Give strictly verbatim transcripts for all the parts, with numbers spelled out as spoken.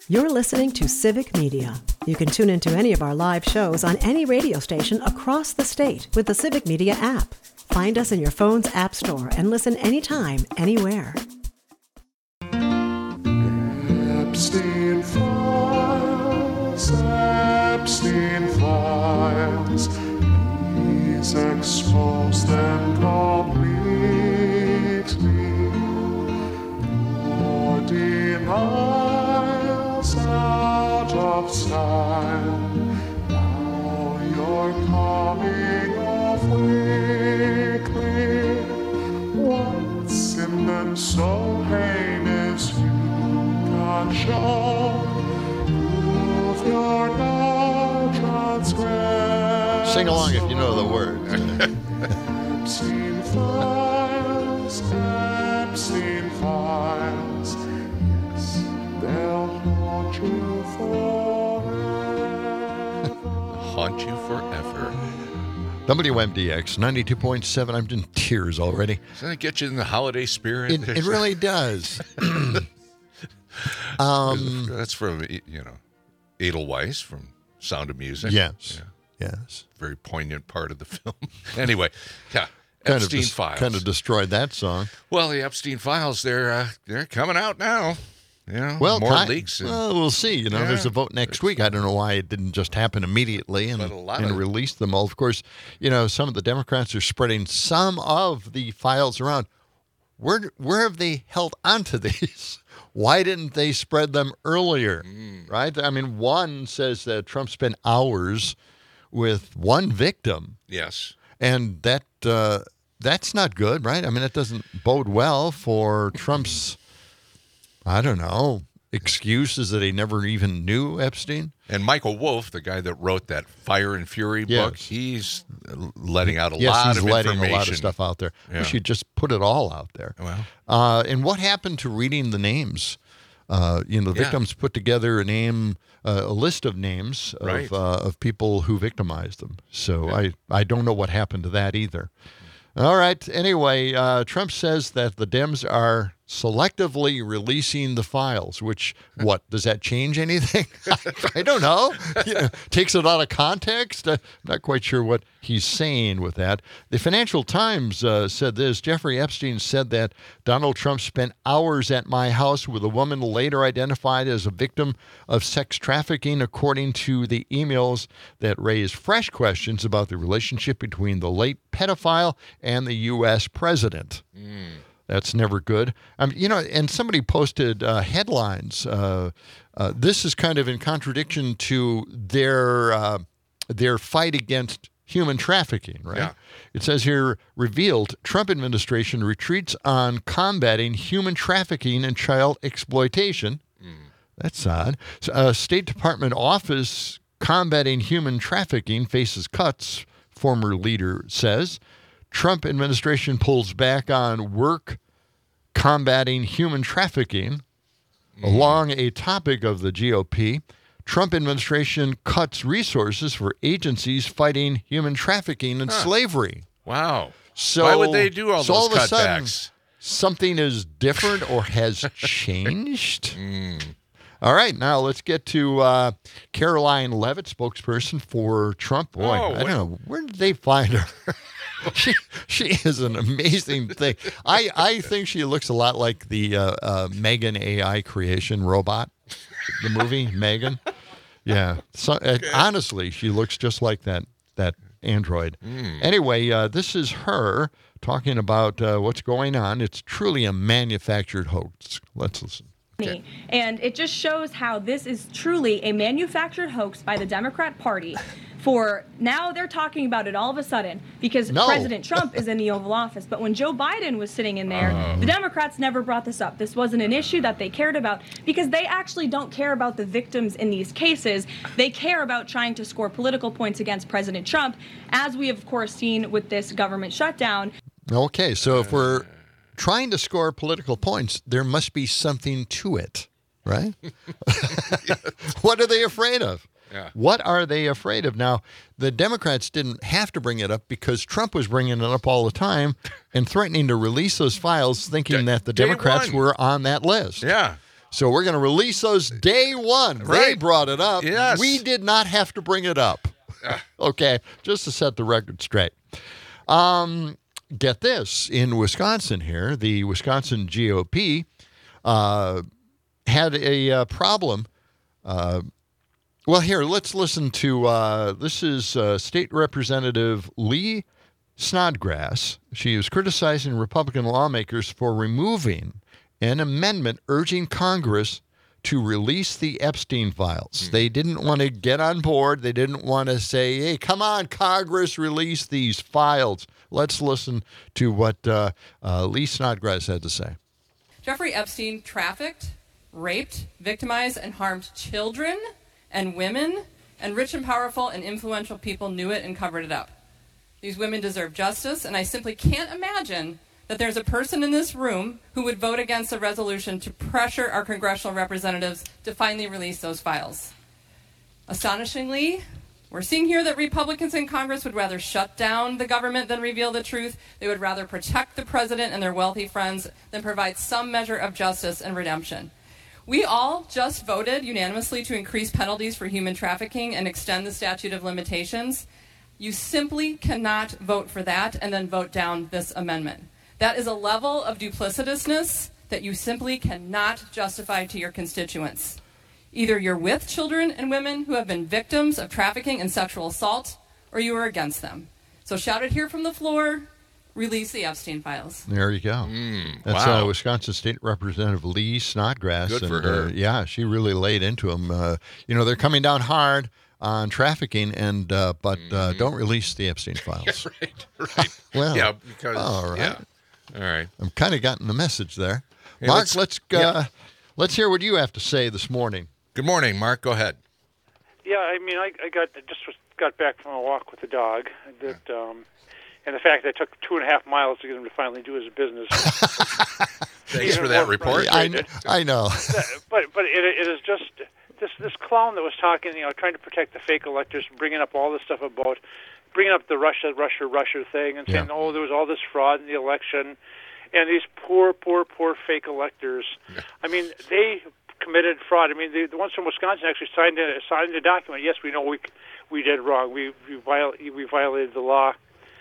You're listening to Civic Media. You can tune into any of our live shows on any radio station across the state with the Civic Media app. Find us in your phone's app store and listen anytime, anywhere. Epstein Files, Epstein Files, please expose them completely. Your denials out of style, now you're coming off weakly. What's in them so heinous you can't show? Prove you're not transgressed. Sing along if you know the words. Epstein Files, Epstein Files. Yes, they'll haunt you forever. Haunt you forever. W M D X ninety-two point seven. I'm in tears already. Doesn't that get you in the holiday spirit? It, it really does. um, That's from, you know, Edelweiss from Sound of Music. Yes. Yeah. Yes. Very poignant part of the film. Anyway, yeah. Kind Epstein of dis- Files. Kind of destroyed that song. Well, the Epstein Files, they're uh, they're coming out now. You know, Well, more kind, leaks. And, well, we'll see. You know, Yeah. there's a vote next week. I don't know why it didn't just happen immediately and, But a lot and of- release them all. Of course, you know, some of the Democrats are spreading some of the files around. Where where have they held onto these? Why didn't they spread them earlier? Mm. Right? I mean, one says that Trump spent hours with one victim, yes. and that uh, that's not good, right? I mean, it doesn't bode well for Trump's, I don't know, excuses that he never even knew Epstein. And Michael Wolff, the guy that wrote that Fire and Fury Yes. book, he's letting out a yes, lot he's of letting information. a lot of stuff out there. Yeah. We should just put it all out there. Well. Uh, and what happened to reading the names? Uh, you know, the Yeah. victims put together a name, uh, a list of names of Right. uh, of people who victimized them. So I, I don't know what happened to that either. All right. Anyway, uh, Trump says that the Dems are selectively releasing the files, which, what, does that change anything? I don't know. You know, takes it out of context. Uh, I'm not quite sure what he's saying with that. The Financial Times uh, said this. Jeffrey Epstein said that Donald Trump spent hours at my house with a woman later identified as a victim of sex trafficking, according to the emails that raised fresh questions about the relationship between the late pedophile and the U S president. Mm. That's never good. Um, you know, and somebody posted uh, headlines. Uh, uh, this is kind of in contradiction to their uh, their fight against human trafficking, right? Yeah. It says here, revealed, Trump administration retreats on combating human trafficking and child exploitation. Mm. That's odd. So, uh, State Department office combating human trafficking faces cuts, former leader says. Trump administration pulls back on work combating human trafficking. Mm. Along a topic of the G O P, Trump administration cuts resources for agencies fighting human trafficking and Huh. slavery. Wow. So Why would they do all so those all of a sudden, cutbacks? something is different or has changed. Mm. All right, now let's get to uh, Caroline Levitt, spokesperson for Trump. Boy, Oh, I don't wait. know, where did they find her? she she is an amazing thing. I, I think she looks a lot like the uh, uh, Megan A I creation robot, the movie Megan. Yeah, so, uh, honestly, she looks just like that that android. Mm. Anyway, uh, this is her talking about uh, what's going on. It's truly a manufactured hoax. Let's listen. Okay. And it just shows how this is truly a manufactured hoax by the Democrat Party. For now, they're talking about it all of a sudden because No. President Trump is in the Oval Office. But when Joe Biden was sitting in there, Oh. the Democrats never brought this up. This wasn't an issue that they cared about because they actually don't care about the victims in these cases. They care about trying to score political points against President Trump, as we have, of course, seen with this government shutdown. Okay, so if we're trying to score political points, there must be something to it, right? What are they afraid of? Yeah. What are they afraid of? Now, the Democrats didn't have to bring it up because Trump was bringing it up all the time and threatening to release those files, thinking Day- that the day Democrats one. were on that list. Yeah. So we're going to release those day one. They Right. brought it up. Yes. We did not have to bring it up. Okay, just to set the record straight. Um, get this. In Wisconsin here, the Wisconsin G O P uh, had a uh, problem. Uh, well, here, let's listen to, uh, this is uh, State Representative Lee Snodgrass. She is criticizing Republican lawmakers for removing an amendment urging Congress to release the Epstein files. Mm. They didn't want to get on board. They didn't want to say, hey, come on, Congress, release these files. Let's listen to what uh, uh, Lee Snodgrass had to say. Jeffrey Epstein trafficked, raped, victimized, and harmed children and women, and rich and powerful and influential people knew it and covered it up. These women deserve justice, and I simply can't imagine that there's a person in this room who would vote against a resolution to pressure our congressional representatives to finally release those files. Astonishingly, we're seeing here that Republicans in Congress would rather shut down the government than reveal the truth. They would rather protect the president and their wealthy friends than provide some measure of justice and redemption. We all just voted unanimously to increase penalties for human trafficking and extend the statute of limitations. You simply cannot vote for that and then vote down this amendment. That is a level of duplicitousness that you simply cannot justify to your constituents. Either you're with children and women who have been victims of trafficking and sexual assault, or you are against them. So shout it here from the floor, release the Epstein files. There you go. Mm, That's wow. uh, Wisconsin State Representative Lee Snodgrass. Good and, for her. Uh, yeah, she really laid into them. Uh, you know, they're coming down hard on trafficking, and uh, but uh, don't release the Epstein files. right, right. Well, yeah, because, all right. yeah. All right. I'm kind of gotten the message there. Hey, Mark, let's- let's uh, yeah. let's hear what you have to say this morning. Good morning, Mark. Go ahead. Yeah, I mean, I, I got just was, got back from a walk with the dog. That, um, and the fact that it took two and a half miles to get him to finally do his business. Thanks Even for that more report. I, frustrated. I know. but but it, it is just this this clown that was talking, you know, trying to protect the fake electors, bringing up all this stuff about, bringing up the Russia, Russia, Russia thing, and saying, Yeah. oh, there was all this fraud in the election, and these poor, poor, poor fake electors. I mean, they committed fraud. I mean, the, the ones from Wisconsin actually signed a, signed a document. Yes, we know we we did wrong. We we, viol- we violated the law,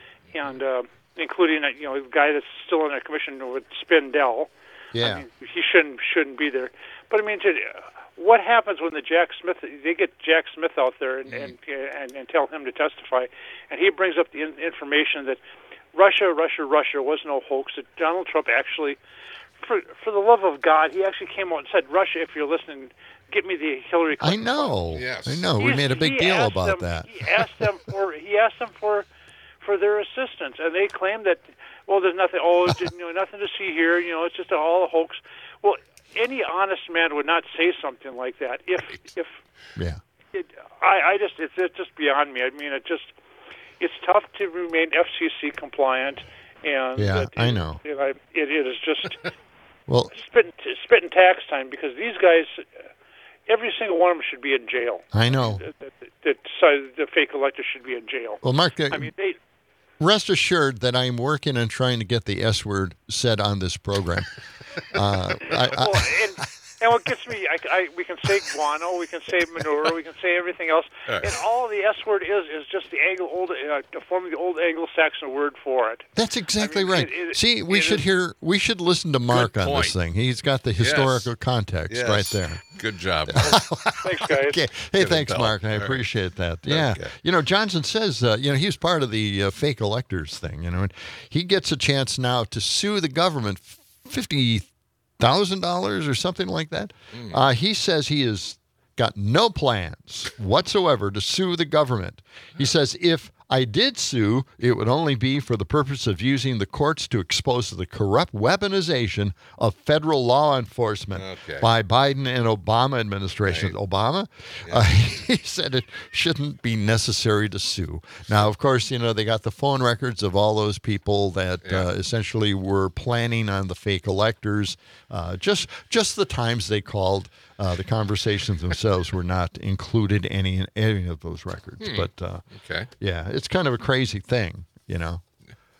and uh, including you know the guy that's still on the commission with Spindell. Yeah. I mean, he shouldn't shouldn't be there. But I mean, to, what happens when the Jack Smith they get Jack Smith out there and, and, and and tell him to testify, and he brings up the in, information that Russia, Russia, Russia was no hoax. That Donald Trump actually, for for the love of God, he actually came out and said, Russia, if you're listening, get me the Hillary I Clinton. know. Yes. I know. We He's- made a big he deal asked about them, that. He asked them for he asked them for for their assistance, and they claimed that well, there's nothing. Oh, you know, nothing to see here. You know, it's just all a hoax. Well, any honest man would not say something like that. If if Yeah. it, I I just it's, it's just beyond me. I mean, it just it's tough to remain F C C compliant, and Yeah, it, I know. It, it, it, it is just Well, spit spit in tax time because these guys. Every single one of them should be in jail. I know. That, that, that, so the fake electors should be in jail. Well, Mark, uh, I mean, they. rest assured that I'm working on trying to get the S word said on this program. Uh, I, Well, I, and, and what gets me, I, I, we can say guano, we can say manure, we can say everything else, Right. and all the S word is is just the Anglo old, uh, the form of the old Anglo-Saxon word for it. that's exactly I mean, right. it- it- See, we it should is- hear. We should listen to Mark on point. this thing. He's got the historical context Yes. right there. Good job, Mark. Thanks, guys. Okay. Hey, Give thanks, and tell. Mark. I All right. appreciate that. Yeah. Okay. You know, Johnson says, uh, you know, he was part of the uh, fake electors thing, you know, and he gets a chance now to sue the government fifty thousand dollars or something like that. Mm. Uh, he says he has got no plans whatsoever to sue the government. He says, if I did sue, it would only be for the purpose of using the courts to expose the corrupt weaponization of federal law enforcement Okay. by Biden and Obama administration. Right. Obama, uh, he said it shouldn't be necessary to sue. Now, of course, you know, they got the phone records of all those people that Yeah. uh, essentially were planning on the fake electors. Uh, just just the times they called, uh, the conversations themselves were not included any in any of those records. Hmm. But uh, Okay. yeah, it's kind of a crazy thing, you know.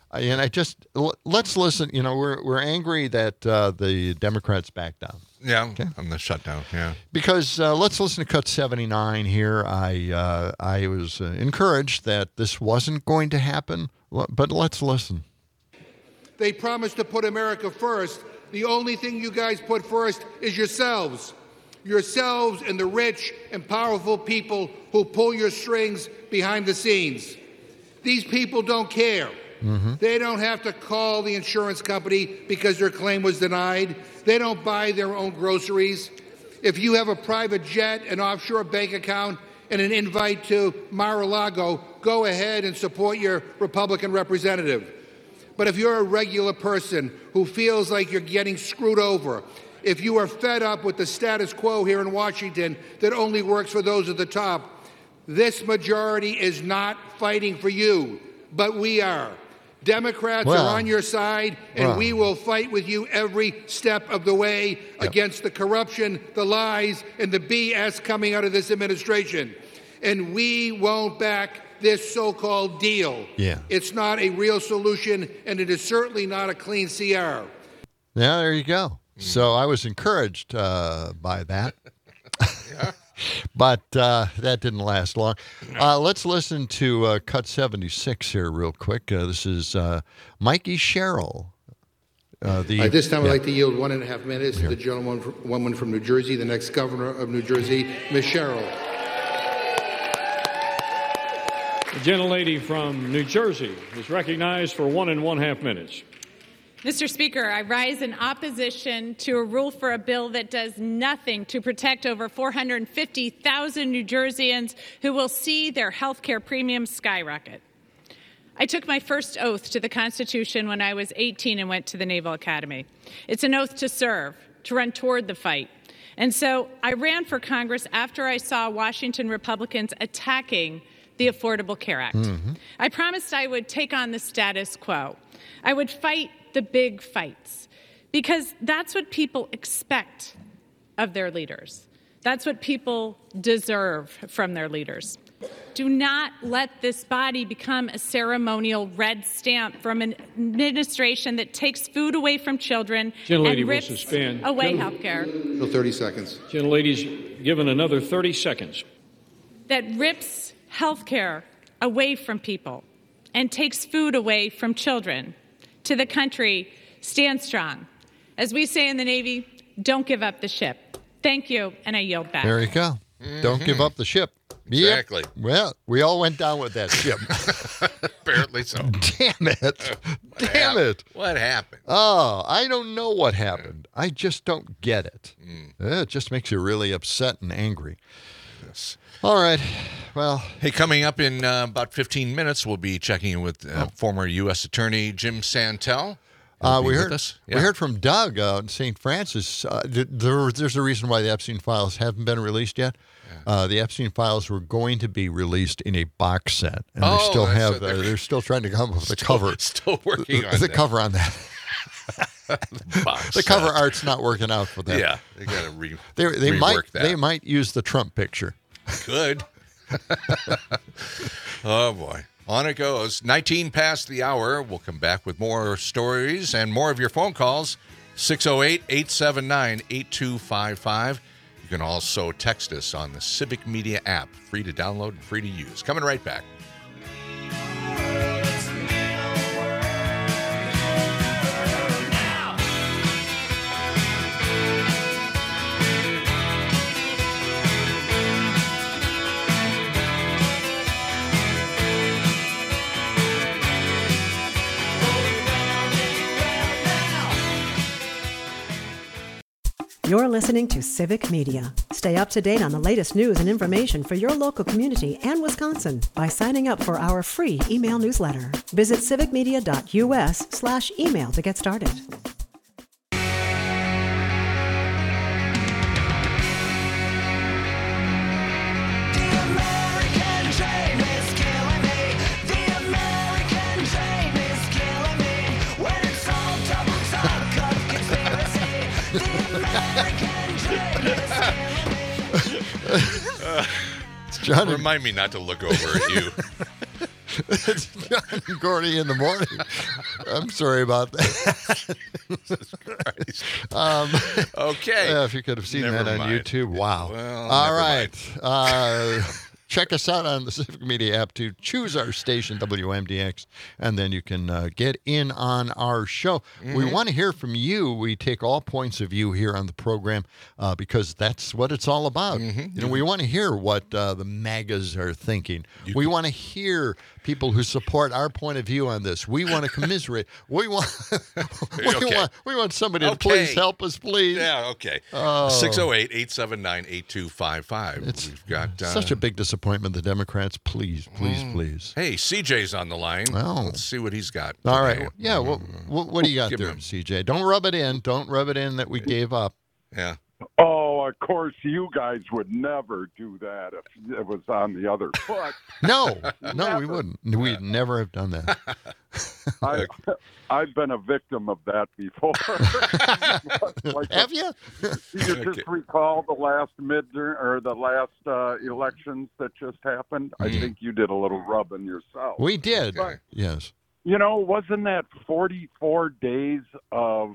And I just l- let's listen. You know, we're we're angry that uh, the Democrats backed down. Yeah, Okay. on the shutdown. Yeah. Because uh, let's listen to cut seventy-nine here. I uh, I was uh, encouraged that this wasn't going to happen, L- but let's listen. They promised to put America first. The only thing you guys put first is yourselves. Yourselves and the rich and powerful people who pull your strings behind the scenes. These people don't care. Mm-hmm. They don't have to call the insurance company because their claim was denied. They don't buy their own groceries. If you have a private jet, an offshore bank account, and an invite to Mar-a-Lago, go ahead and support your Republican representative. But if you're a regular person who feels like you're getting screwed over, if you are fed up with the status quo here in Washington that only works for those at the top, this majority is not fighting for you, but we are. Democrats well, are on your side, and well. we will fight with you every step of the way yep. against the corruption, the lies, and the B S coming out of this administration. And we won't back this so-called deal. Yeah. It's not a real solution, and it is certainly not a clean C R. Yeah, there you go. Mm. So I was encouraged uh, by that. Yeah. But uh, that didn't last long. Uh, let's listen to uh, cut seventy-six here real quick. Uh, this is uh, Mikey Sherrill. Uh, the, At this time, yeah. I'd like to yield one and a half minutes Here. to the gentleman woman from New Jersey, the next governor of New Jersey, Miz Sherrill. The gentlelady from New Jersey is recognized for one and one half minutes. Mister Speaker, I rise in opposition to a rule for a bill that does nothing to protect over four hundred fifty thousand New Jerseyans who will see their health care premiums skyrocket. I took my first oath to the Constitution when I was eighteen and went to the Naval Academy. It's an oath to serve, to run toward the fight. And so I ran for Congress after I saw Washington Republicans attacking the Affordable Care Act. Mm-hmm. I promised I would take on the status quo. I would fight the big fights, because that's what people expect of their leaders. That's what people deserve from their leaders. Do not let this body become a ceremonial red stamp from an administration that takes food away from children Gentlelady and will rips suspend. away Gentle- health care. No, thirty seconds. Gentlelady's given another thirty seconds. That rips health care away from people and takes food away from children. To the country, stand strong. As we say in the Navy, don't give up the ship. Thank you, and I yield back. There you go. Mm-hmm. Don't give up the ship. Exactly. Yep. Well, we all went down with that ship. Apparently so. Damn it. What Damn happened? it. What happened? Oh, I don't know what happened. I just don't get it. Mm. It just makes you really upset and angry. Yes. All right. Well, Hey, coming up in uh, about fifteen minutes, we'll be checking in with uh, Oh. former U S Attorney Jim Santel. He'll uh, be we with heard us. we Yeah. heard from Doug uh, in Saint Francis. Uh, th- there, there's a reason why the Epstein files haven't been released yet. Uh, the Epstein files were going to be released in a box set, and Oh, they still that's have. what Uh, they're- they're still trying to come up with the Still- cover. Still working the, on the that. cover on that. Box The cover set. art's not working out for them. Yeah, they got to re- They, they rework might that. they might use the Trump picture. Could. Oh, boy. On it goes. nineteen past the hour. We'll come back with more stories and more of your phone calls. six oh eight, eight seven nine, eight two five five. You can also text us on the Civic Media app. Free to download and free to use. Coming right back. You're listening to Civic Media. Stay up to date on the latest news and information for your local community and Wisconsin by signing up for our free email newsletter. Visit civicmedia.us slash email to get started. Johnny, Remind me not to look over at you. It's John and Gordy in the morning. I'm sorry about that. Jesus Christ. Um, Okay. yeah, if you could have seen Never that on mind. YouTube. Wow. Well, All never right. Uh, check us out on the Civic Media app to choose our station, W M D X, and then you can uh, get in on our show. Mm-hmm. We want to hear from you. We take all points of view here on the program uh, because that's what it's all about. Mm-hmm. You know, we want to hear what uh, the MAGAs are thinking. We want to hear people who support our point of view on this. We want to commiserate. We want, we Okay. want, we want somebody to Okay. please help us, please. Yeah, okay. Oh. six oh eight, eight seven nine, eight two five five. It's We've got uh, such a big disappointment, the Democrats. Please, please, please. Hey, C J's on the line. Oh. Let's see what he's got. All today. right. Yeah. What, what, what do you got Give there, him- C J? Don't rub it in. Don't rub it in that we gave up. Yeah. Oh, of course, you guys would never do that if it was on the other foot. No, no, we wouldn't. We'd never have done that. I, I've been a victim of that before. Like, Have you? you just Okay. recall the last midterm or the last uh, elections that just happened? I think you did a little rubbing yourself. We did. Okay. Yes. You know, wasn't that forty-four days of,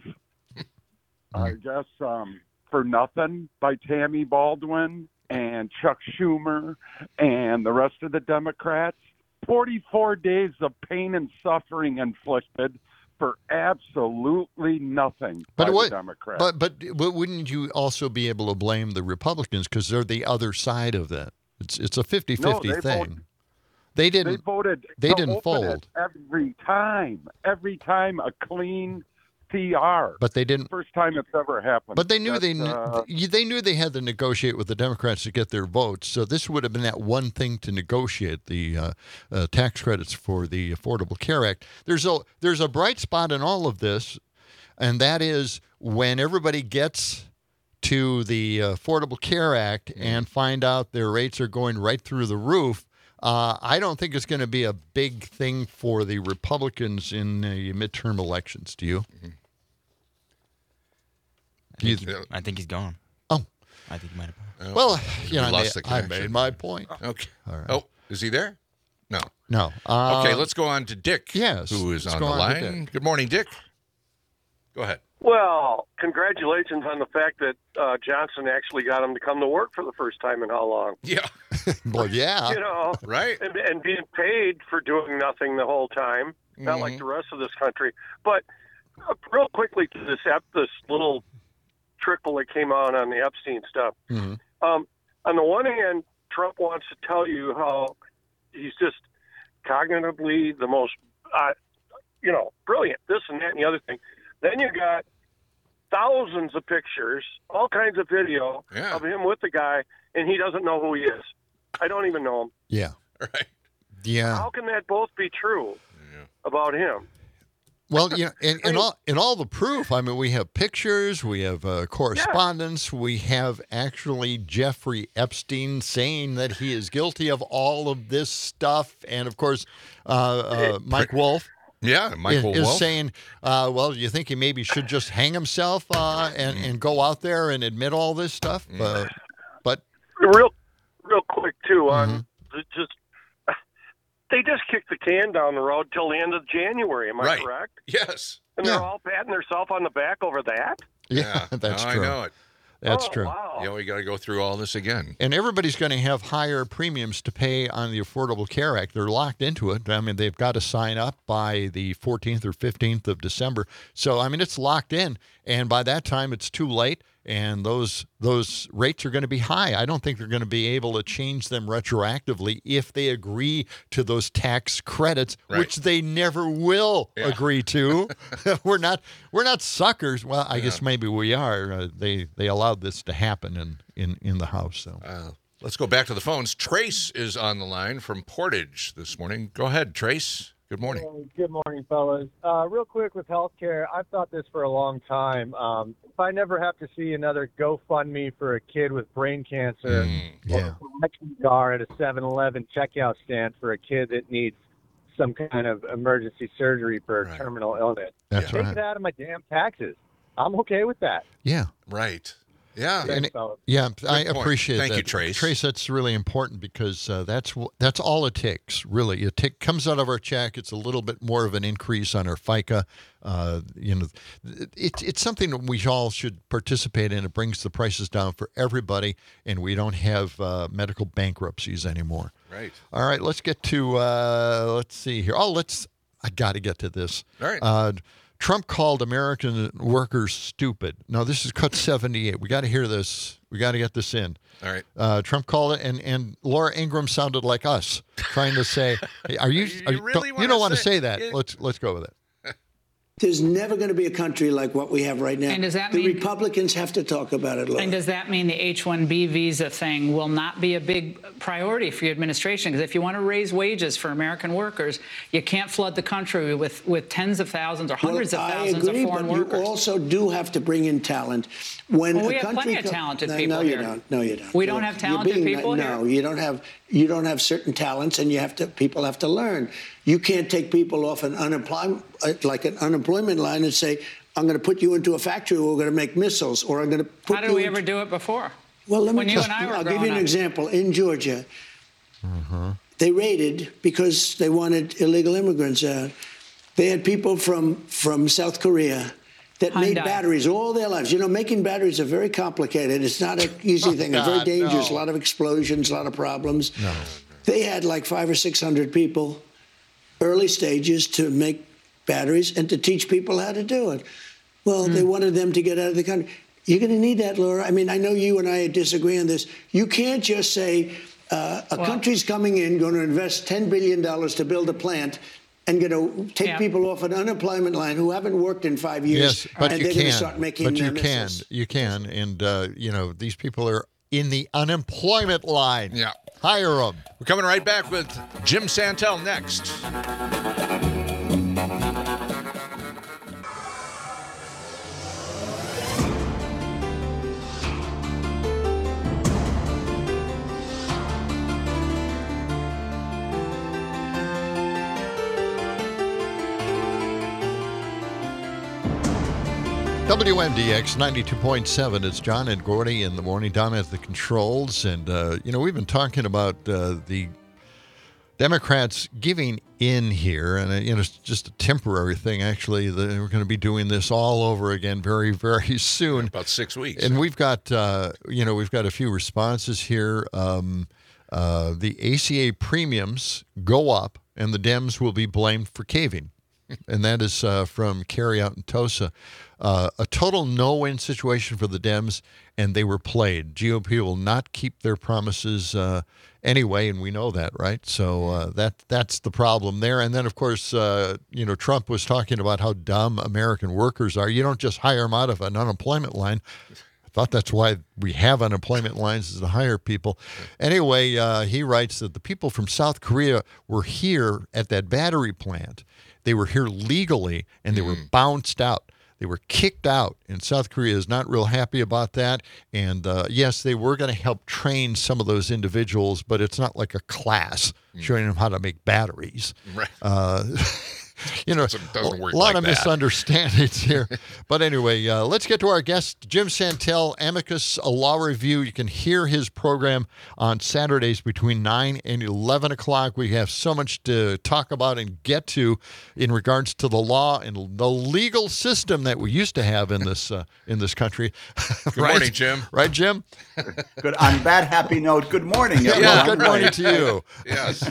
I guess, um, For Nothing by Tammy Baldwin and Chuck Schumer and the rest of the Democrats? forty-four days of pain and suffering inflicted for absolutely nothing But by what? the Democrats. But but but wouldn't you also be able to blame the Republicans because they're the other side of that? It's it's a fifty-fifty No, they thing. voted- they they didn't. voted they to didn't open fold. it every time. Every time a clean P R. But they didn't. First time it's ever happened. But they knew That, they kn- uh, they knew they had to negotiate with the Democrats to get their votes. So this would have been that one thing to negotiate the uh, uh, tax credits for the Affordable Care Act. There's a there's a bright spot in all of this, and that is when everybody gets to the Affordable Care Act and find out their rates are going right through the roof. Uh, I don't think it's going to be a big thing for the Republicans in the midterm elections. Do you? I think, he, I think he's gone. Oh. I think he might have. Well, you know, I lost made, the I connection. made my point. Okay. All right. Oh, is he there? No. No. Uh, Okay, let's go on to Dick. yes, Who is let's on go the on to line. Dick. Good morning, Dick. Go ahead. Well, congratulations on the fact that uh, Johnson actually got him to come to work for the first time in how long? Yeah. Well, yeah. You know, Right. and, and being paid for doing nothing the whole time, not like the rest of this country. But uh, real quickly to this ep- this little trickle that came out on the Epstein stuff. Mhm. Um, on the one hand, Trump wants to tell you how he's just cognitively the most, uh, you know, brilliant, this and that and the other thing. Then you got thousands of pictures, all kinds of video Yeah. of him with the guy, and he doesn't know who he is. I don't even know him. Yeah. Right. Yeah. How can that both be true about him? Well, you know, in, in all in all the proof, I mean, we have pictures, we have uh, correspondence, we have actually Jeffrey Epstein saying that he is guilty of all of this stuff, and of course, uh, uh, Mike Wolf. Yeah, Michael is, is Wolf. saying, uh, well, you think he maybe should just hang himself uh, and, and go out there and admit all this stuff? Uh, but Real, real quick too on Mm-hmm. the- just they just kicked the can down the road till the end of January. Am I Right. correct? Yes. And they're all patting themselves on the back over that. yeah, that's No, true. I know it. That's Oh, true. wow. Yeah, we got to go through all this again. And everybody's going to have higher premiums to pay on the Affordable Care Act. They're locked into it. I mean, they've got to sign up by the fourteenth or fifteenth of December. So, I mean, it's locked in. And by that time, it's too late. And those those rates are going to be high. I don't think they're going to be able to change them retroactively if they agree to those tax credits, Right. which they never will Yeah. agree to. we're not we're not suckers. Well, I guess maybe we are. Uh, they they allowed this to happen in in, in the House. So. Uh, let's go back to the phones. Trace is on the line from Portage this morning. Go ahead, Trace. Good morning. Good morning, fellas. Uh, real quick with healthcare, I've thought this for a long time. Um, if I never have to see another GoFundMe for a kid with brain cancer, Yeah. or a collection jar at a seven eleven checkout stand for a kid that needs some kind of emergency surgery for a Right. terminal illness, That's take right. it out of my damn taxes. I'm okay with that. Yeah. Right. Yeah. And, fellas. yeah, I point. appreciate Thank that. you, Trace. Trace, that's really important because uh, that's wh- that's all it takes, really. It take, comes out of our check. It's a little bit more of an increase on our FICA. Uh, you know, it, it's something that we all should participate in. It brings the prices down for everybody, and we don't have uh, medical bankruptcies anymore. Right. All right, let's get to, uh, let's see here. Oh, let's, I got to get to this. All right. Uh, Trump called American workers stupid. Now, this is cut seventy-eight. We got to hear this. We got to get this in. All right. Uh, Trump called it, and, and Laura Ingraham sounded like us, trying to say, hey, "Are you? You Are you, really don't, wanna you don't want to say- say that? Let's let's go with it." There's never going to be a country like what we have right now. And does that the mean- Republicans have to talk about it, Laura. And does that mean the H one B visa thing will not be a big priority for your administration? Because if you want to raise wages for American workers, you can't flood the country with, with tens of thousands or hundreds well, of thousands I agree, of foreign but workers. You also do have to bring in talent. When Well, we a have country plenty of co- talented no, people no, you here. don't. No, you don't. We Look, don't have you're talented being- people No, here? you don't have. You don't have certain talents, and you have to. People have to learn. You can't take people off an unemployment, like an unemployment line, and say, "I'm going to put you into a factory where we're going to make missiles," or "I'm going to put How did you we into- ever do it before? Well, let me when you just, and I were I'll give growing you an up. example. In Georgia, Uh-huh. they raided because they wanted illegal immigrants out. They had people from, from South Korea that made Hyundai. batteries all their lives. You know, making batteries are very complicated. It's not an easy Oh, thing. It's very God, dangerous. no. A lot of explosions, a lot of problems. No. They had like five or six hundred people, early stages, to make batteries and to teach people how to do it. Well, they wanted them to get out of the country. You're going to need that, Laura. I mean, I know you and I disagree on this. You can't just say uh, a Well- country's coming in, going to invest ten billion dollars to build a plant, and going to take Yeah. people off an unemployment line who haven't worked in five years, Yes, but and you they're going to can. start making But you uh, can. missiles. You can. And, uh, you know, these people are in the unemployment line. Yeah. Hire them. We're coming right back with Jim Santel next. W M D X ninety-two point seven. It's John and Gordy in the morning down at the controls. And, uh, you know, we've been talking about uh, the Democrats giving in here. And, uh, you know, it's just a temporary thing, actually. The, we're going to be doing this all over again very, very soon. About six weeks. And we've got, uh, you know, we've got a few responses here. Um, uh, the A C A premiums go up, and the Dems will be blamed for caving. And that is uh, from Carrie out in Tosa. Uh, a total no-win situation for the Dems, and they were played. G O P will not keep their promises uh, anyway, and we know that, right? So uh, that that's the problem there. And then, of course, uh, you know, Trump was talking about how dumb American workers are. You don't just hire them out of an unemployment line. I thought that's why we have unemployment lines, is to hire people. Anyway, uh, he writes that the people from South Korea were here at that battery plant. They were here legally, and they were bounced out. They were kicked out, and South Korea is not real happy about that. And, uh, yes, they were going to help train some of those individuals, but it's not like a class showing them how to make batteries. Right. Uh, you know, Doesn't- doesn't work a lot like of that. misunderstandings here. But anyway, uh, let's get to our guest, Jim Santel, Amicus, a law review. You can hear his program on Saturdays between nine and eleven o'clock. We have so much to talk about and get to in regards to the law and the legal system that we used to have in this uh, in this country. Good Right? morning, Jim. Right, Jim? Good. On that happy note, good morning, Yeah, everyone. good morning to you. Yes.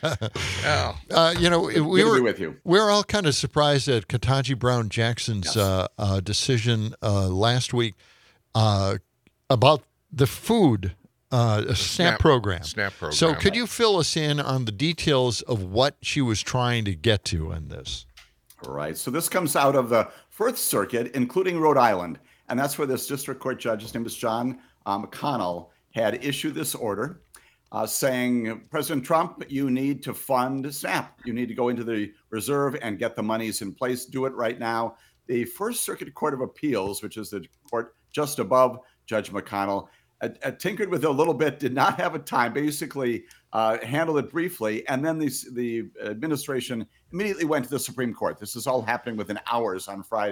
Yeah. Uh, you know, we to were be with you. we were all kind of surprised at Ketanji Brown Jackson's uh, uh, decision uh, last week uh, about the food uh, SNAP, SNAP program. SNAP program. So, could you fill us in on the details of what she was trying to get to in this? All right. So this comes out of the First Circuit, including Rhode Island. And that's where this district court judge, his name is John uh, McConnell, had issued this order uh, saying, President Trump, you need to fund SNAP. You need to go into the reserve and get the monies in place. Do it right now. The First Circuit Court of Appeals, which is the court just above Judge McConnell, uh, uh, tinkered with it a little bit, did not have a time, basically uh, handled it briefly. And then the, the administration immediately went to the Supreme Court. This is all happening within hours on Friday.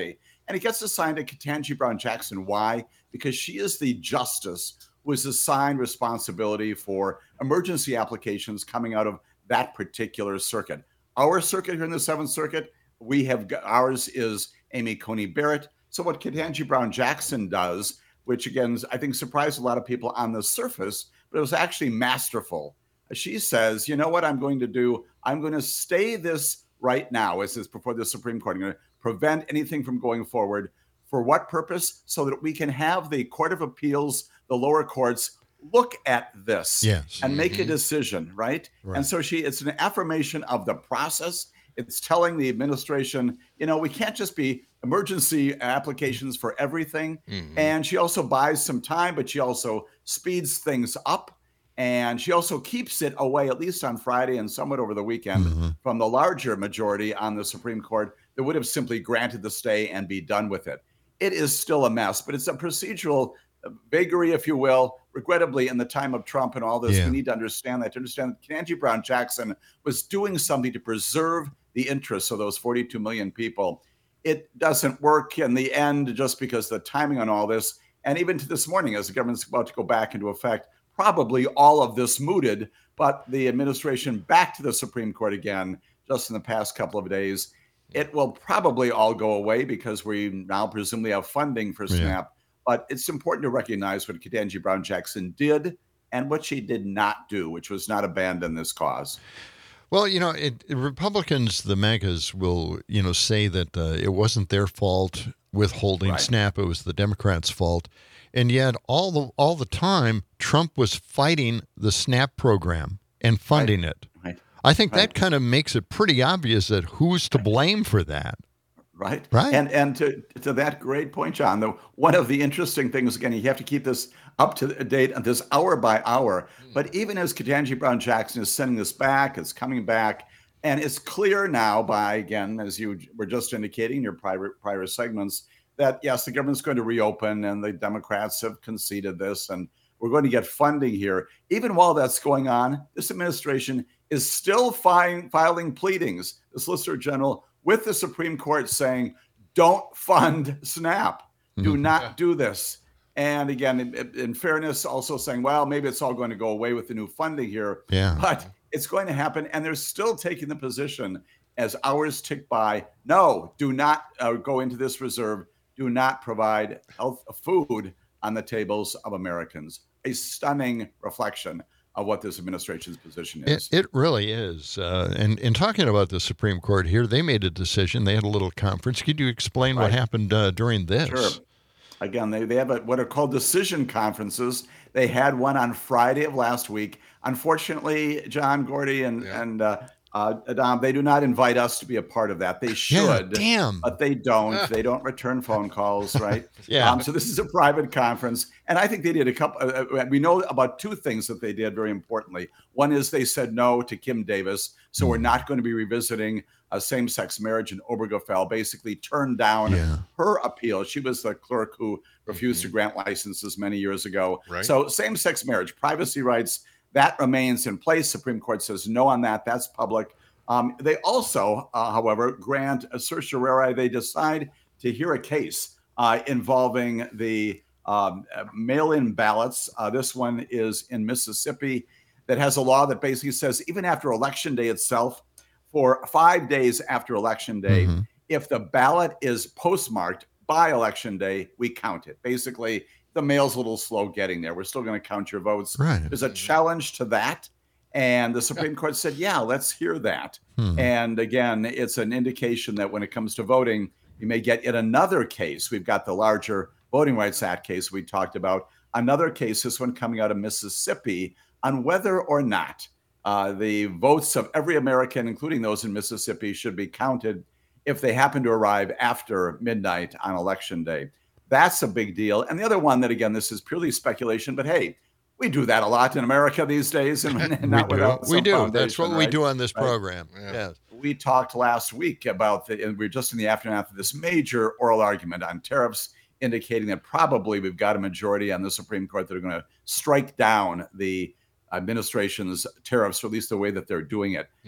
And it gets assigned to Ketanji Brown Jackson. Why? Because she is the justice who is assigned responsibility for emergency applications coming out of that particular circuit. Our circuit here in the Seventh Circuit, we have ours is Amy Coney Barrett. So what Ketanji Brown Jackson does, which again, I think surprised a lot of people on the surface, but it was actually masterful. She says, you know what I'm going to do? I'm going to stay this right now, as is before the Supreme Court. I'm going to prevent anything from going forward. For what purpose? So that we can have the Court of Appeals, the lower courts, look at this yes. and make mm-hmm. a decision, right? right? And so she, it's an affirmation of the process. It's telling the administration, you know, we can't just be emergency applications for everything. Mm-hmm. And she also buys some time, but she also speeds things up. And she also keeps it away, at least on Friday and somewhat over the weekend, mm-hmm. from the larger majority on the Supreme Court that would have simply granted the stay and be done with it. It is still a mess, but it's a procedural vagary, if you will. Regrettably, in the time of Trump and all this, yeah. we need to understand that, to understand that Ketanji Brown Jackson was doing something to preserve the interests of those forty-two million people. It doesn't work in the end just because the timing on all this, and even to this morning, as the government's about to go back into effect, probably all of this mooted, but the administration back to the Supreme Court again just in the past couple of days. It will probably all go away because we now presumably have funding for SNAP. Yeah. But it's important to recognize what Ketanji Brown Jackson did and what she did not do, which was not abandon this cause. Well, you know, it, Republicans, the MAGAs, will, you know, say that uh, it wasn't their fault withholding Right. SNAP. It was the Democrats' fault. And yet all the all the time, Trump was fighting the SNAP program and funding Right. it. Right. I think Right. that kind of makes it pretty obvious that who's to blame for that. Right. Right. And and to, to that great point, John, though, one of the interesting things, again, you have to keep this up to date on this hour by hour. But even as Ketanji Brown Jackson is sending this back, it's coming back, and it's clear now by, again, as you were just indicating in your prior, prior segments, that, yes, the government's going to reopen and the Democrats have conceded this and we're going to get funding here. Even while that's going on, this administration is still fi- filing pleadings, the Solicitor General, with the Supreme Court saying, don't fund SNAP. Do Mhm. not do this. And again, in, in fairness, also saying, well, maybe it's all going to go away with the new funding here. Yeah. But it's going to happen. And they're still taking the position as hours tick by, no, do not uh, go into this reserve. Do not provide health food on the tables of Americans. A stunning reflection of what this administration's position is. It, it really is. Uh, and in talking about the Supreme Court here, they made a decision. They had a little conference. Could you explain what Right. happened uh, during this? Sure. Again, they, they have a, what are called decision conferences. They had one on Friday of last week. Unfortunately, John, Gordy, and, Yeah. and uh, uh, Adam, they do not invite us to be a part of that. They should, damn. but they don't. They don't return phone calls, right? Yeah. Um, so this is a private conference, and I think they did a couple. Uh, uh, we know about two things that they did very importantly. One is they said no to Kim Davis, so we're not going to be revisiting a same-sex marriage in Obergefell. Basically, turned down Yeah. her appeal. She was the clerk who refused to grant licenses many years ago. Right. So same-sex marriage, privacy rights, that remains in place. Supreme Court says no on that. That's public. Um, they also, uh, however, grant a certiorari. They decide to hear a case uh, involving the um, uh, mail-in ballots. Uh, this one is in Mississippi that has a law that basically says even after Election Day itself, for five days after Election Day, Mhm. if the ballot is postmarked by Election Day, we count it. Basically, the mail's a little slow getting there. We're still going to count your votes. Right. There's a challenge to that. And the Supreme Court said, yeah, let's hear that. Hmm. And again, it's an indication that when it comes to voting, you may get yet another case. We've got the larger Voting Rights Act case we talked about. Another case, this one coming out of Mississippi, on whether or not uh, the votes of every American, including those in Mississippi, should be counted if they happen to arrive after midnight on Election Day. That's a big deal. And the other one that, again, this is purely speculation, but hey, we do that a lot in America these days, and, and not we do. without We some do. foundation, That's what we right? do on this Right. program. Yeah. Yes. We talked last week about the, and we we're just in the aftermath of this major oral argument on tariffs, indicating that probably we've got a majority on the Supreme Court that are going to strike down the administration's tariffs, or at least the way that they're doing it. Mm.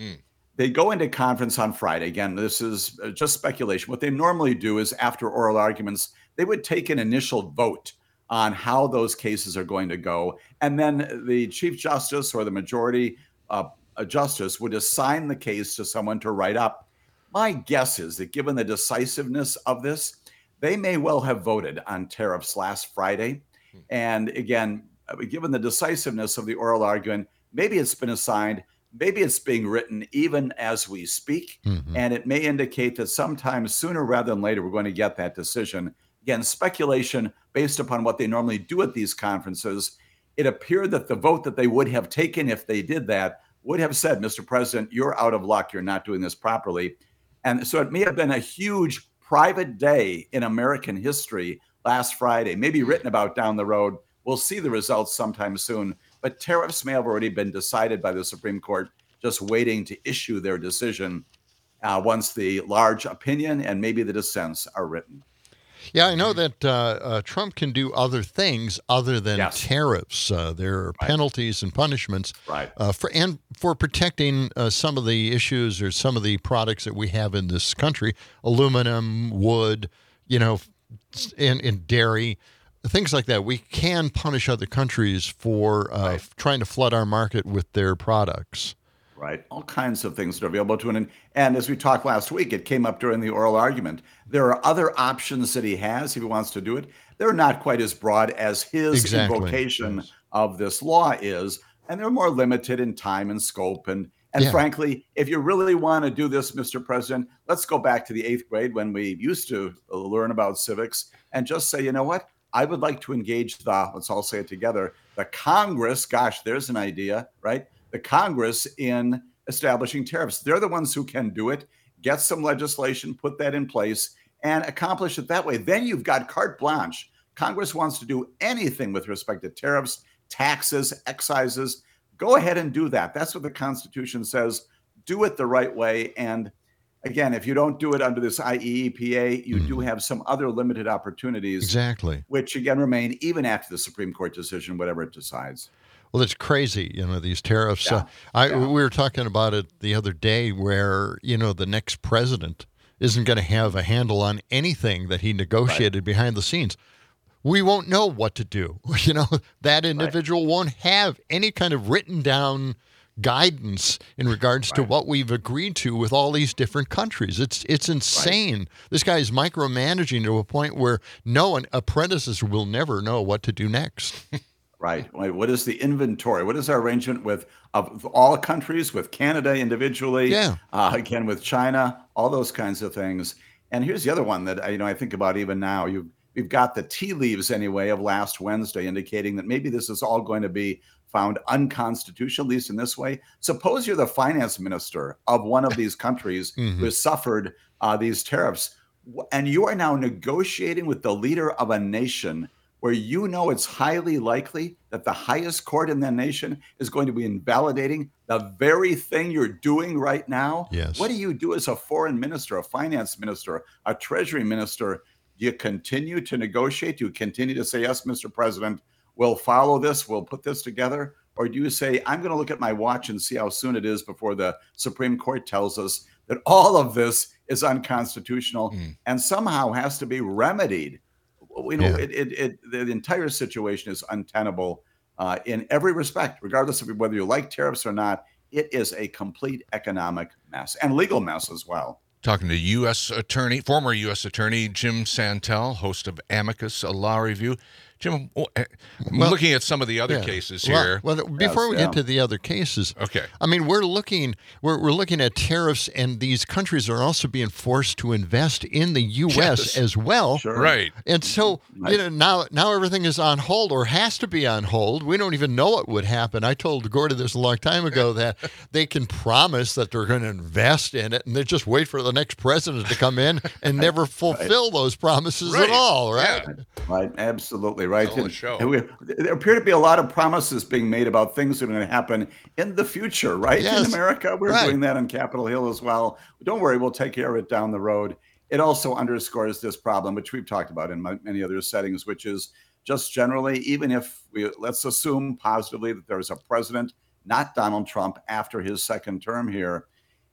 They go into conference on Friday. Again, this is uh, just speculation. What they normally do is after oral arguments, they would take an initial vote on how those cases are going to go. And then the Chief Justice or the majority uh, justice would assign the case to someone to write up. My guess is that given the decisiveness of this, they may well have voted on tariffs last Friday. And again, given the decisiveness of the oral argument, maybe it's been assigned, maybe it's being written even as we speak. Mm-hmm. And it may indicate that sometime sooner rather than later, we're going to get that decision. Again, speculation based upon what they normally do at these conferences. It appeared that the vote that they would have taken if they did that would have said, Mister President, you're out of luck. You're not doing this properly. And so it may have been a huge private day in American history last Friday, maybe written about down the road. We'll see the results sometime soon. But tariffs may have already been decided by the Supreme Court, just waiting to issue their decision uh, once the large opinion and maybe the dissents are written. Yeah, I know that uh, uh, Trump can do other things other than Yes. tariffs. Uh, there are Right. penalties and punishments, Right. uh, for and for protecting uh, some of the issues or some of the products that we have in this country: aluminum, wood, you know, and, and dairy, things like that. We can punish other countries for uh, Right. trying to flood our market with their products. Right. All kinds of things that are available to him. And, and as we talked last week, it came up during the oral argument. There are other options that he has if he wants to do it. They're not quite as broad as his Exactly. invocation Yes. of this law is. And they're more limited in time and scope. And, and Yeah. frankly, if you really want to do this, Mister President, let's go back to the eighth grade when we used to learn about civics and just say, you know what? I would like to engage the, let's all say it together, the Congress, gosh, there's an idea, right? The Congress in establishing tariffs. They're the ones who can do it, get some legislation, put that in place, and accomplish it that way. Then you've got carte blanche. Congress wants to do anything with respect to tariffs, taxes, excises. Go ahead and do that. That's what the Constitution says. Do it the right way. And again, if you don't do it under this I E E P A, you do have some other limited opportunities, Exactly. which again remain even after the Supreme Court decision, whatever it decides. Well, it's crazy, you know, these tariffs. Yeah, Uh, I yeah. we were talking about it the other day, where you know the next president isn't going to have a handle on anything that he negotiated behind the scenes. We won't know what to do. You know, that individual won't have any kind of written down guidance in regards to what we've agreed to with all these different countries. It's it's insane. This guy is micromanaging to a point where no one, apprentices will never know what to do next. Right. Like, what is the inventory? What is our arrangement with of all countries, with Canada individually? Yeah. Uh, again, with China, all those kinds of things. And here's the other one that I, you know I think about even now. You we've got the tea leaves anyway of last Wednesday, indicating that maybe this is all going to be found unconstitutional, at least in this way. Suppose you're the finance minister of one of these countries Mhm. who has suffered uh, these tariffs, w- and you are now negotiating with the leader of a nation where you know it's highly likely that the highest court in that nation is going to be invalidating the very thing you're doing right now. Yes. What do you do as a foreign minister, a finance minister, a treasury minister? Do you continue to negotiate? Do you continue to say, yes, Mister President, we'll follow this, we'll put this together? Or do you say, I'm going to look at my watch and see how soon it is before the Supreme Court tells us that all of this is unconstitutional and somehow has to be remedied? You know, Yeah. it, it, it, the entire situation is untenable uh, in every respect, regardless of whether you like tariffs or not. It is a complete economic mess and legal mess as well. Talking to U S Attorney, former U S Attorney Jim Santel, host of Amicus, a law review. Jim, oh, eh, I'm Well, looking at some of the other Yeah. cases Well- here. Well, before we get to the other cases, Okay. I mean, we're looking we're we're looking at tariffs, and these countries are also being forced to invest in the U S Yes. as well. Sure. Right. And so, you know, now now everything is on hold or has to be on hold. We don't even know what would happen. I told Gordy this a long time ago that they can promise that they're going to invest in it, and they just wait for the next president to come in and never fulfill those promises Right. at all, right? Yeah. Right, absolutely right. Tell the And- show. and we, there appear to be a lot of promises being made about things that are going to happen in the future, right? Yes. In America, we're Right. doing that on Capitol Hill as well. Don't worry, we'll take care of it down the road. It also underscores this problem, which we've talked about in mo- many other settings, which is just generally, even if we let's assume positively that there is a president, not Donald Trump, after his second term here.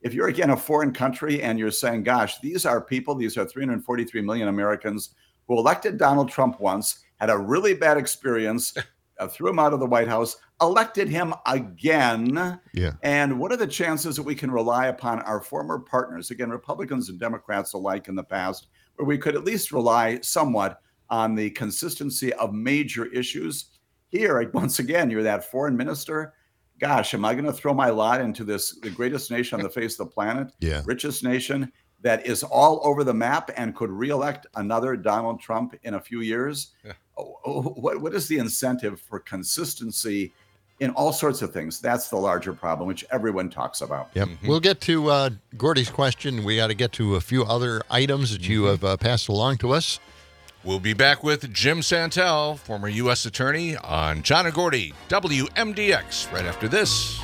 if you're again a foreign country and you're saying, gosh, these are people, these are three hundred forty-three million Americans who elected Donald Trump once, had a really bad experience, uh, threw him out of the White House, elected him again. Yeah. And what are the chances that we can rely upon our former partners, again, Republicans and Democrats alike in the past, where we could at least rely somewhat on the consistency of major issues? Here, once again, you're that foreign minister. Gosh, am I going to throw my lot into this, the greatest nation on the face of the planet, Yeah. richest nation that is all over the map and could reelect another Donald Trump in a few years? Yeah. Oh, oh, What, what is the incentive for consistency in all sorts of things? That's the larger problem, which everyone talks about. Yep. We'll get to uh, Gordy's question. We got to get to a few other items that you have uh, passed along to us. We'll be back with Jim Santel, former U S attorney, on John and Gordy, W M D X, right after this.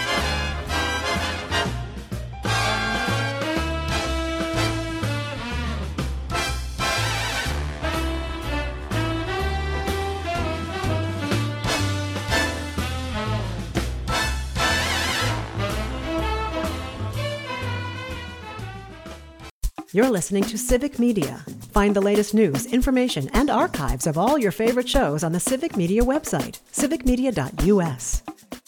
You're listening to Civic Media. Find the latest news, information, and archives of all your favorite shows on the Civic Media website, civic media dot u s.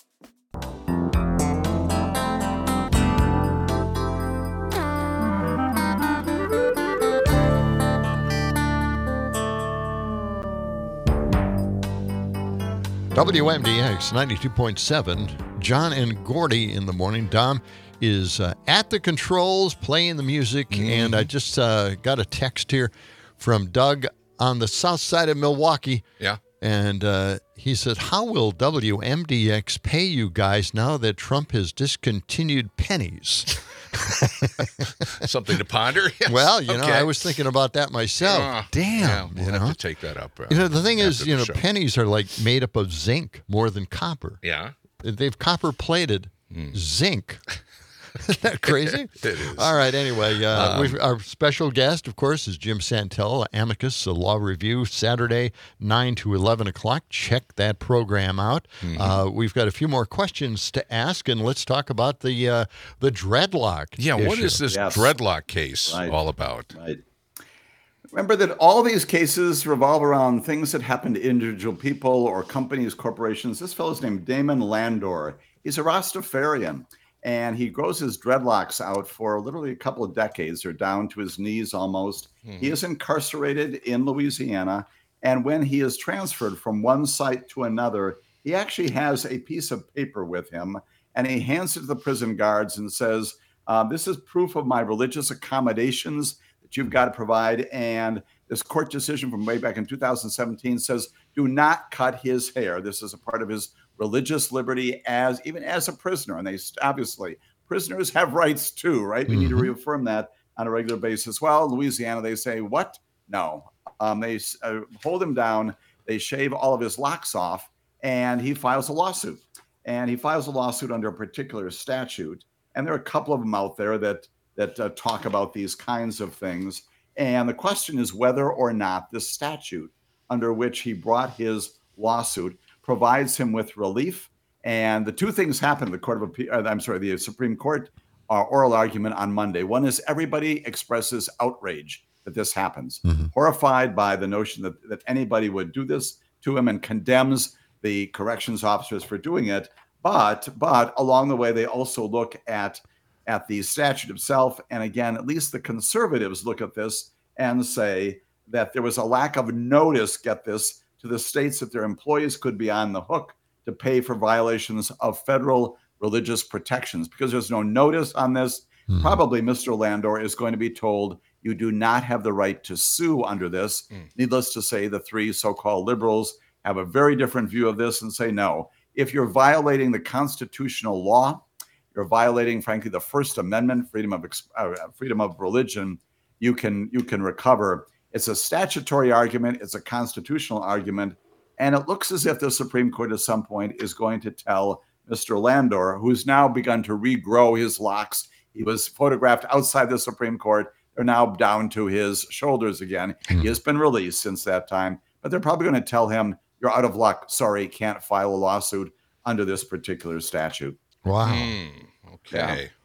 W M D X ninety-two point seven, John and Gordy in the morning. Dom is uh, at the controls playing the music, Mm-hmm. and I just uh, got a text here from Doug on the south side of Milwaukee. Yeah. And uh, he said, how will W M D X pay you guys now that Trump has discontinued pennies? Something to ponder? Yes. Well, you know, Okay. I was thinking about that myself. Ah, Damn, yeah, we'll you have know. to take that up. uh, You know, the thing is, after you the know, show. pennies are like made up of zinc more than copper. Yeah. They've copper plated zinc. Isn't that crazy? It is. All right. Anyway, uh, Um, we've, our special guest, of course, is Jim Santel, Amicus, a law review, Saturday, nine to eleven o'clock. Check that program out. Mm-hmm. Uh, we've got a few more questions to ask, and let's talk about the uh, the dreadlock. Yeah, what issue. is this Yes. dreadlock case Right. all about? Right. Remember that all these cases revolve around things that happen to individual people or companies, corporations. This fellow's named Damon Landor. He's a Rastafarian, and he grows his dreadlocks out for literally a couple of decades. They're down to his knees almost. He is incarcerated in Louisiana, and when he is transferred from one site to another, he actually has a piece of paper with him, and he hands it to the prison guards and says, uh, this is proof of my religious accommodations that you've got to provide. And this court decision from way back in two thousand seventeen says, do not cut his hair. This is a part of his religious liberty as even as a prisoner. And they obviously, prisoners have rights too, right? We need to reaffirm that on a regular basis. Well, in Louisiana, they say, what? No. Um, they uh, hold him down. They shave all of his locks off, and he files a lawsuit. And he files a lawsuit under a particular statute. And there are a couple of them out there that that uh, talk about these kinds of things. And the question is whether or not this statute under which he brought his lawsuit provides him with relief. And the two things happened in the Court of Appeal, uh, I'm sorry, the Supreme Court uh, oral argument on Monday. One is everybody expresses outrage that this happens, horrified by the notion that, that anybody would do this to him, and condemns the corrections officers for doing it. But but along the way, they also look at at the statute itself. And again, at least the conservatives look at this and say that there was a lack of notice, get this, to the states that their employees could be on the hook to pay for violations of federal religious protections. Because there's no notice on this, Mm-hmm. probably Mister Landor is going to be told, you do not have the right to sue under this. Mm. Needless to say, the three so-called liberals have a very different view of this and say, no, if you're violating the constitutional law, you're violating, frankly, the First Amendment, freedom of ex- uh, freedom of religion, you can you can recover. It's a statutory argument. It's a constitutional argument. And it looks as if the Supreme Court at some point is going to tell Mister Landor, who's now begun to regrow his locks. He was photographed outside the Supreme Court. They're now down to his shoulders again. He has been released since that time. But they're probably going to tell him, you're out of luck. Sorry, can't file a lawsuit under this particular statute. Wow. Hmm, okay.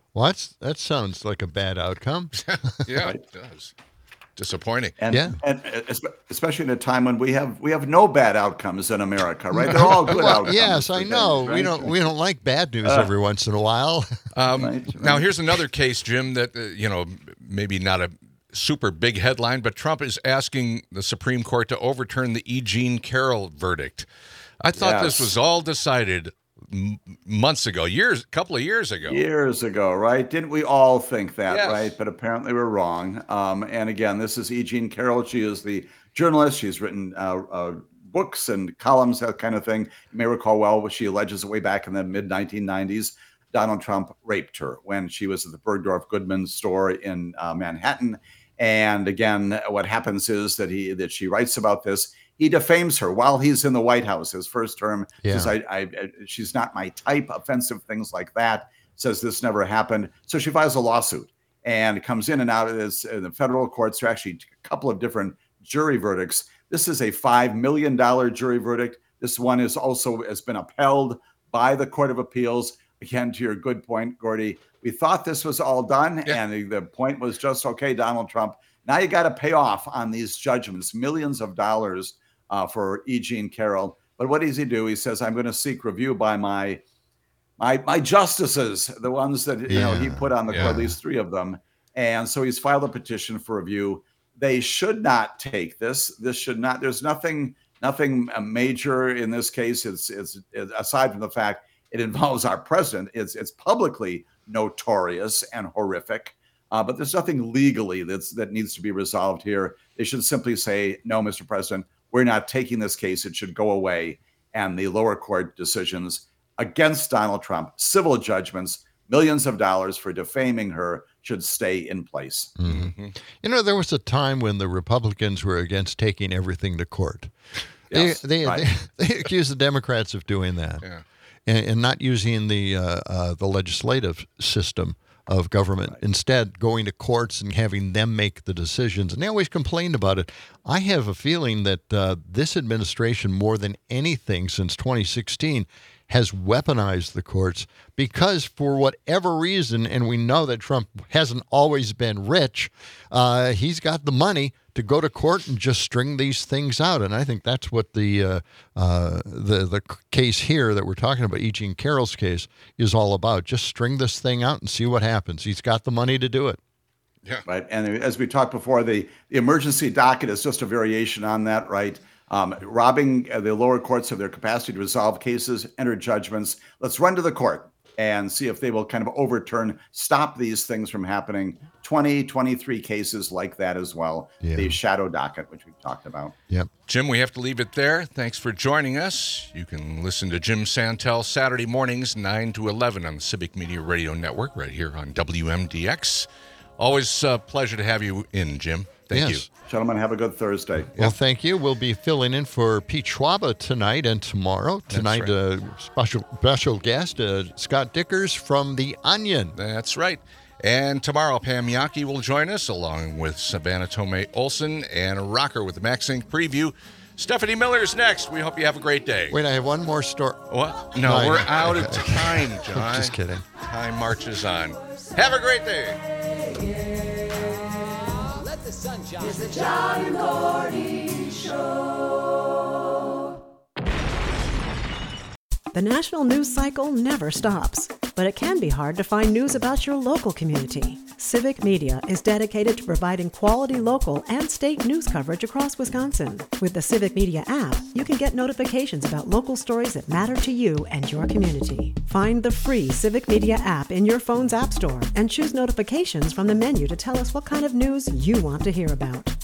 Well, that's, that sounds like a bad outcome. Yeah, it does. Disappointing. And, Yeah. and especially in a time when we have we have no bad outcomes in America, right? They're all good well, outcomes. Yes, I know. Right? We don't we don't like bad news Uh, every once in a while. Um, Right, right. Now, here's another case, Jim, that, uh, you know, maybe not a super big headline, but Trump is asking the Supreme Court to overturn the E. Jean Carroll verdict. I thought this Yes. was all decided m- months ago, years, a couple of years ago. Years ago, right? Didn't we all think that, Yes. right? But apparently we're wrong. Um, and again, this is E. Jean Carroll. She is the journalist. She's written uh, uh, books and columns, that kind of thing. You may recall well, she alleges that way back in the mid nineteen nineties, Donald Trump raped her when she was at the Bergdorf Goodman store in uh, Manhattan. And again, what happens is that he that she writes about this. He defames her while he's in the White House. His first term Yeah. says, I, I, she's not my type, offensive things like that. Says this never happened. So she files a lawsuit and comes in and out of this in the federal courts. There are actually a couple of different jury verdicts. This is a five million dollars jury verdict. This one is also has been upheld by the Court of Appeals. Again, to your good point, Gordy, we thought this was all done, Yeah. and the, the point was just, okay, Donald Trump, now you got to pay off on these judgments, millions of dollars uh, for E. Jean Carroll. But what does he do? He says, I'm going to seek review by my my my justices, the ones that you know he Yeah, put on the yeah. court, at least three of them. And so he's filed a petition for review. They should not take this. This should not. There's nothing nothing uh, major in this case. It's, it's it's aside from the fact it involves our president. It's it's publicly notorious and horrific. Uh, but there's nothing legally that's that needs to be resolved here. They should simply say, no, Mister President, we're not taking this case. It should go away. And the lower court decisions against Donald Trump, civil judgments, millions of dollars for defaming her, should stay in place. Mm-hmm. You know, there was a time when the Republicans were against taking everything to court. They, Yes, they, right. they, they accused the Democrats of doing that Yeah. and, and not using the uh, uh, the legislative system of government, instead going to courts and having them make the decisions. And they always complained about it. I have a feeling that uh, this administration, more than anything since twenty sixteen, has weaponized the courts because for whatever reason, and we know that Trump hasn't always been rich, uh, he's got the money to go to court and just string these things out. And I think that's what the uh, uh, the the case here that we're talking about, E. Jean Carroll's case, is all about. Just string this thing out and see what happens. He's got the money to do it. Yeah. Right. And as we talked before, the, the emergency docket is just a variation on that, right? Um, robbing uh, the lower courts of their capacity to resolve cases, enter judgments. Let's run to the court and see if they will kind of overturn, stop these things from happening. twenty, twenty-three cases like that as well. Yeah. The shadow docket, which we've talked about. Yep. Jim, we have to leave it there. Thanks for joining us. You can listen to Jim Santel Saturday mornings, nine to eleven on the Civic Media Radio Network right here on W M D X. Always a pleasure to have you in, Jim. Thank Yes. you. Gentlemen, have a good Thursday. Well, thank you. We'll be filling in for Pete Schwaba tonight and tomorrow. Tonight, right. uh, special special guest, uh, Scott Dickers from The Onion. That's right. And tomorrow, Pam Yaki will join us, along with Savannah Tomei Olson and Rocker with the MaxInc preview. Stephanie Miller's next. We hope you have a great day. Wait, I have one more story. What? No, No, we're I- out of time, John. Just kidding. Time marches on. Have a great day. It's the John Cordy Show. The national news cycle never stops, but it can be hard to find news about your local community. Civic Media is dedicated to providing quality local and state news coverage across Wisconsin. With the Civic Media app, you can get notifications about local stories that matter to you and your community. Find the free Civic Media app in your phone's app store and choose notifications from the menu to tell us what kind of news you want to hear about.